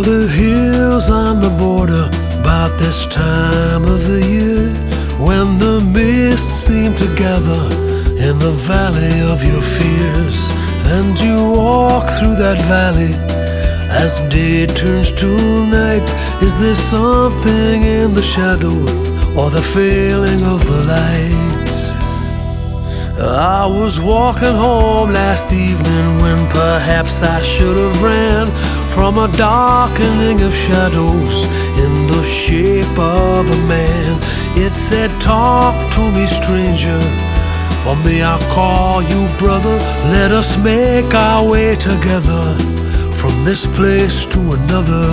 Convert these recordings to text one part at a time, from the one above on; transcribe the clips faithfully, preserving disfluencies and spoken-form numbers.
the hills on the border, about this time of the year, when the mists seem to gather in the valley of your fears, and you walk through that valley as day turns to night. Is there something in the shadow or the failing of the light? I was walking home last evening when perhaps I should have ran from a darkening of shadows in the shape of a man. It said, talk to me, stranger, or may I call you brother? Let us make our way together from this place to another.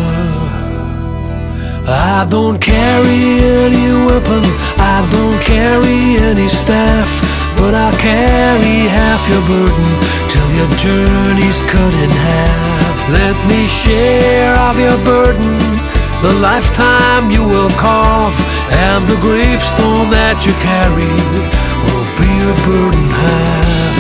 I don't carry any weapon, I don't carry any staff, but I'll carry half your burden till your journey's cut in half. Let me share of your burden, the lifetime you will carve, and the gravestone that you carry will be your burden half.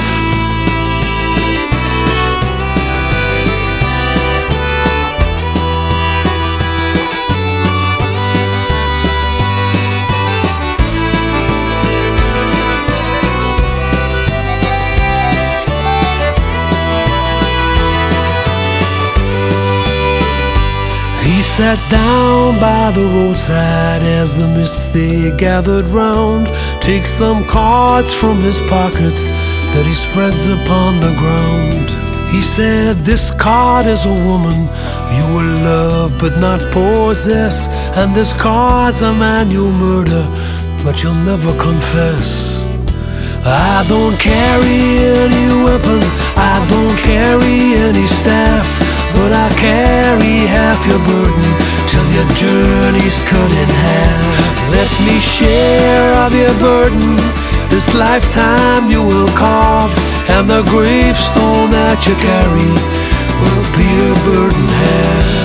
He sat down by the roadside as the mist they gathered round, takes some cards from his pocket that he spreads upon the ground. He said, this card is a woman you will love but not possess, and this card's a man you'll murder but you'll never confess. I don't carry any weapon, I don't carry any staff, but I carry half your burden till your journey's cut in half. Let me share of your burden, this lifetime you will carve, and the gravestone that you carry will be your burden half.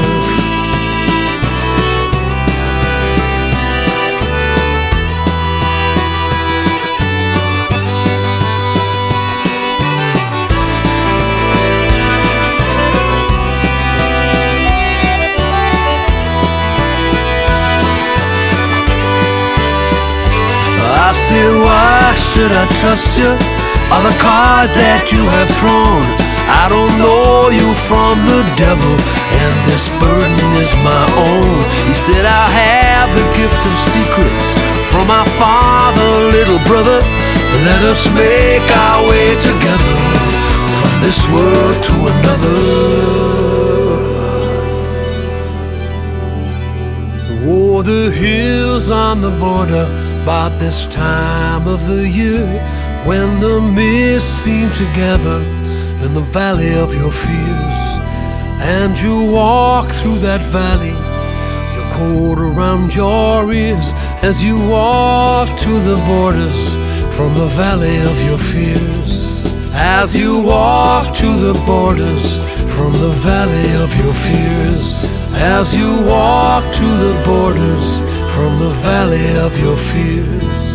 I said, why should I trust you, or the cards that you have thrown? I don't know you from the devil, and this burden is my own. He said, I have the gift of secrets from my father, little brother. Let us make our way together from this world to another. Oh, the hills on the border, about this time of the year, when the mists seem to gather in the valley of your fears, and you walk through that valley, your coat around your ears, as you walk to the borders from the valley of your fears. As you walk to the borders from the valley of your fears, as you walk to the borders from the valley of your fears.